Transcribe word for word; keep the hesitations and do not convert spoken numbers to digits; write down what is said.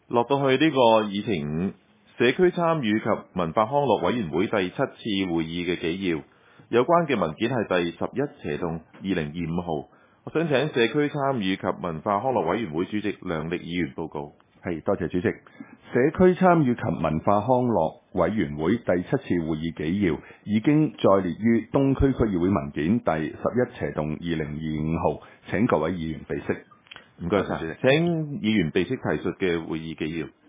落到去呢個議程五，社區參與及文化康樂委員會第七次會議嘅紀要，有關嘅文件係第十一斜洞二零二五號。我想請社區參與及文化康樂委員會主席梁力議員報告。 係，多謝主席。社區參與及文化康樂委員會第七次會議紀要已經載列於東區區議會文件第十一斜洞二零二五號，請各位議員備悉。 唔該晒，請議員備悉提述嘅會議紀要。